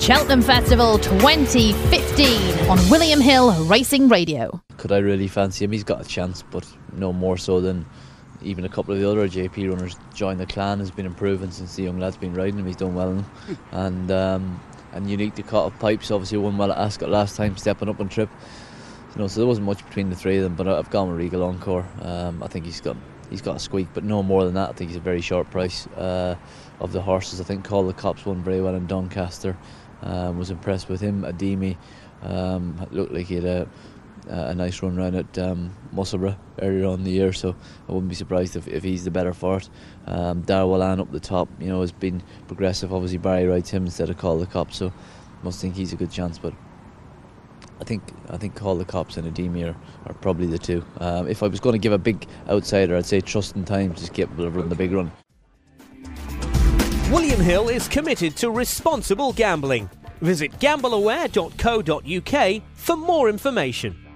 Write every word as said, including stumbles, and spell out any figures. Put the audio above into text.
Cheltenham Festival twenty fifteen on William Hill Racing Radio. Could I really fancy him? He's got a chance, but no more so than even a couple of the other J P runners. Join the Clan has been improving since the young lad's been riding him. He's done well in him. and um, and Unique to Cut Up Pipes obviously won well at Ascot last time, stepping up on trip. You know, so there wasn't much between the three of them, but I've gone with Regal Encore. Um, I think he's got he's got a squeak, but no more than that. I think he's a very short price. Uh, of the horses, I think Call the Cops won very well in Doncaster. Um, was impressed with him. Ademi um, looked like he had a, a nice run round at um, Musselburgh earlier on in the year, so I wouldn't be surprised if, if he's the better for it. Um, Darwellan up the top, you know, has been progressive. Obviously Barry rides him instead of Call the Cops, so must think he's a good chance. But I think I think Call the Cops and Ademi are, are probably the two. Um, if I was going to give a big outsider, I'd say Trust in Time is capable of running the big run. William Hill is committed to responsible gambling. Visit gamble aware dot co dot uk for more information.